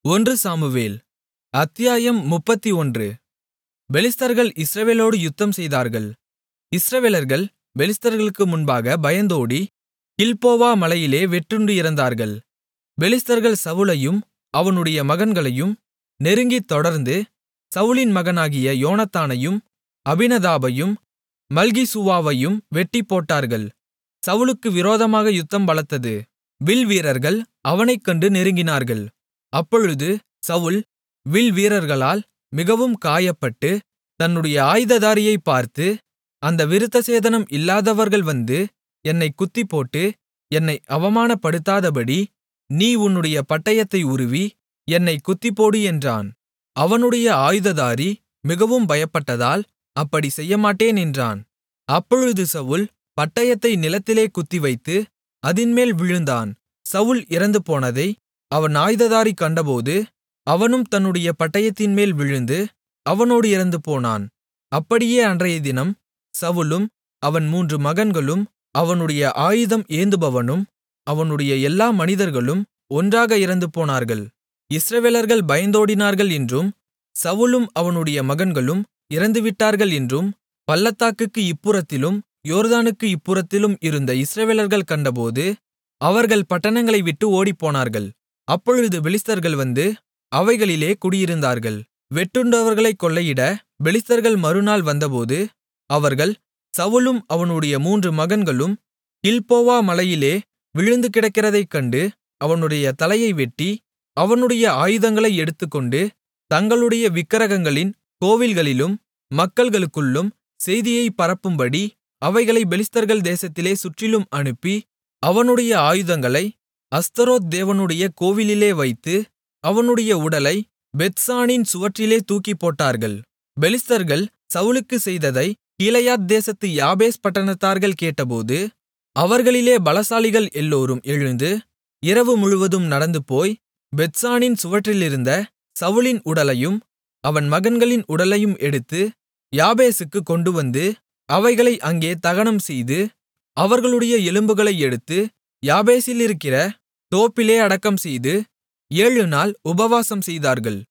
ஒன்று சாமுவேல் அத்தியாயம் 31. பெலிஸ்தர்கள் இஸ்ரவேலோடு யுத்தம்செய்தார்கள். இஸ்ரவேலர்கள் பெலிஸ்தர்களுக்கு முன்பாக பயந்தோடி கில்போவா மலையிலே வெட்டுண்டு இறந்தார்கள். பெலிஸ்தர்கள் சவுலையும் அவனுடைய மகன்களையும் நெருங்கித் தொடர்ந்து சவுலின் மகனாகிய யோனத்தானையும் அபினதாபையும் மல்கிசூவாவையும் வெட்டிப்போட்டார்கள். சவுலுக்கு விரோதமாக யுத்தம் பலத்தது. வில்வீரர்கள் அவனைக் கண்டு நெருங்கினார்கள். அப்பொழுது சவுல் வில்வீரர்களால் மிகவும் காயப்பட்டு தன்னுடைய ஆயுததாரியைப் பார்த்து, அந்த விருத்தசேதனம் இல்லாதவர்கள் வந்து என்னைக் குத்திப்போட்டு என்னை அவமானப்படுத்தாதபடி நீ உன்னுடைய பட்டயத்தை உருவி என்னைக் குத்திப்போடு என்றான். அவனுடைய ஆயுததாரி மிகவும் பயப்பட்டதால் அப்படிச் செய்யமாட்டேன் என்றான். அப்பொழுது சவுல் பட்டயத்தை நிலத்திலே குத்திவைத்து அதின்மேல் விழுந்தான். சவுல் இறந்துபோனதை அவன் ஆயுததாரி கண்டபோது அவனும் தன்னுடைய பட்டயத்தின்மேல் விழுந்து அவனோடு இறந்துபோனான். அப்படியே அன்றையதினம் சவுலும் அவன் 3 மகன்களும் அவனுடைய ஆயுதம் ஏந்துபவனும் அவனுடைய எல்லா மனிதர்களும் ஒன்றாக இறந்துபோனார்கள். இஸ்ரவேலர்கள் பயந்தோடினார்கள் என்றும் சவுலும் அவனுடைய மகன்களும் இறந்துவிட்டார்கள் என்றும் பள்ளத்தாக்குக்கு இப்புறத்திலும் யோர்தானுக்கு இப்புறத்திலும் இருந்த இஸ்ரவேலர்கள் கண்டபோது அவர்கள் பட்டணங்களை விட்டு ஓடிப்போனார்கள். அப்பொழுது பெலிஸ்தர்கள் வந்து அவைகளிலே குடியிருந்தார்கள். வெட்டுண்டவர்களைக் கொள்ளையிட பெலிஸ்தர்கள் மறுநாள் வந்தபோது அவர்கள் சவுலும் அவனுடைய 3 மகன்களும் கில்போவா மலையிலே விழுந்து கிடக்கிறதைக் கண்டு அவனுடைய தலையை வெட்டி அவனுடைய ஆயுதங்களை எடுத்துக்கொண்டு தங்களுடைய விக்கிரகங்களின் கோவில்களிலும் மக்கள்களுக்குள்ளும் செய்தியைப் பரப்பும்படி அவைகளை பெலிஸ்தர்கள் தேசத்திலே சுற்றிலும் அனுப்பி அவனுடைய ஆயுதங்களை அஸ்தரோத் தேவனுடைய கோவிலிலே வைத்து அவனுடைய உடலை பெத்சானின் சுவற்றிலே தூக்கிப்போட்டார்கள். பெலிஸ்தர்கள் சவுலுக்குச் செய்ததை கீலேயாத் தேசத்து யாபேஸ் பட்டணத்தார்கள் கேட்டபோது அவர்களிலே பலசாலிகள் எல்லோரும் எழுந்து இரவு முழுவதும் நடந்துபோய் பெத்சானின் சுவற்றிலிருந்த சவுலின் உடலையும் அவன் மகன்களின் உடலையும் எடுத்து யாபேசுக்குக் கொண்டுவந்து அவைகளை அங்கே தகனம்செய்து அவர்களுடைய எலும்புகளை எடுத்து யாபேசிலிருக்கிற தோப்பிலே அடக்கம்செய்து 7 நாள் உபவாசம் செய்தார்கள்.